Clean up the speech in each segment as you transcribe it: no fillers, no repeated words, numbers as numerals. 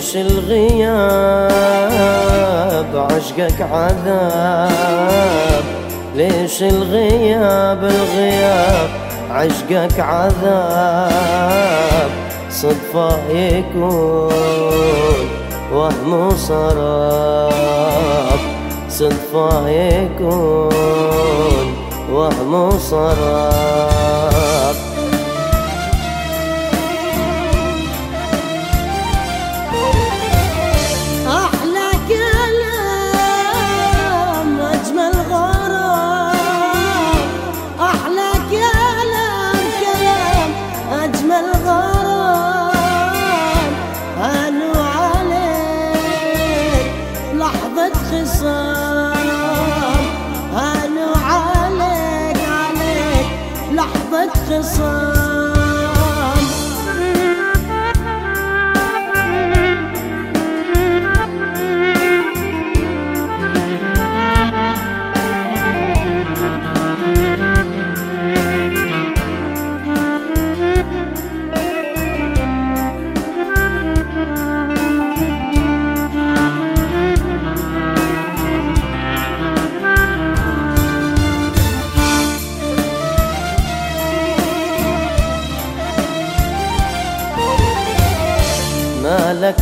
ليش الغياب عشقك عذاب؟ ليش الغياب عشقك عذاب؟ صدفة يكون وهم وسراب، صدفة يكون وهم وسراب. هانوا عليك لحظة خصام. ما لك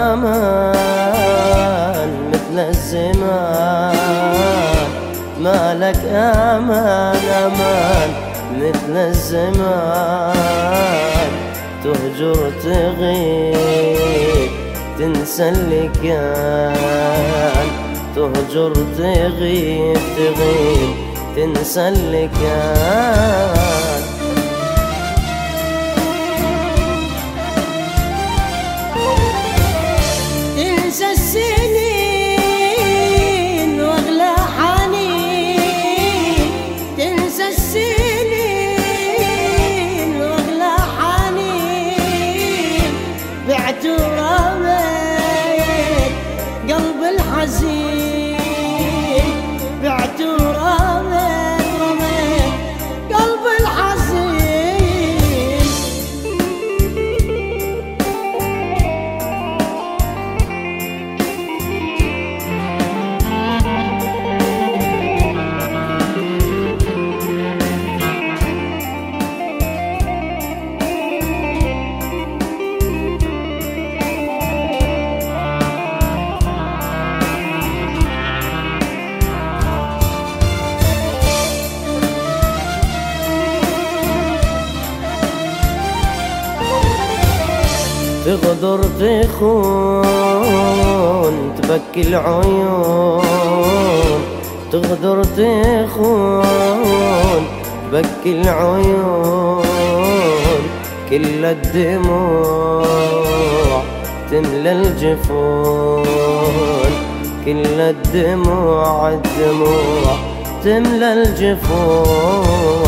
آمان مثل الزمان، ما لك آمان مثل الزمان. تهجر تغيب تنسى اللي كان، تهجر تغيب تنسى اللي كان. تنسى السنين واغلى حنين، تنسى السنين واغلى حنين. بعت ورميت قلب الحزين، بعت ورميت قلب الحزين. تغدر تخون تبكي العيون، تغدر تخون تبكي العيون. كل الدموع تملى الجفون، كل الدموع تملى الجفون.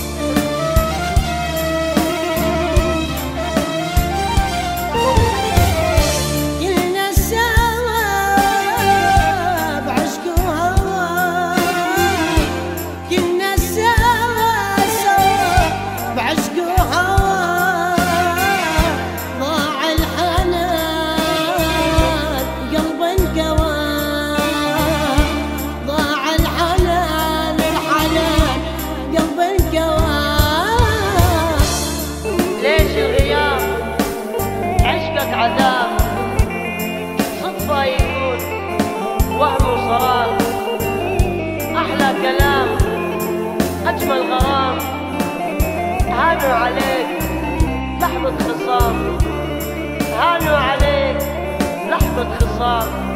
عذاب صدفة يكون وهم وصرام. أحلى كلام أجمل غرام، هانوا عليك لحظة خصام، هانوا عليك لحظة خصام.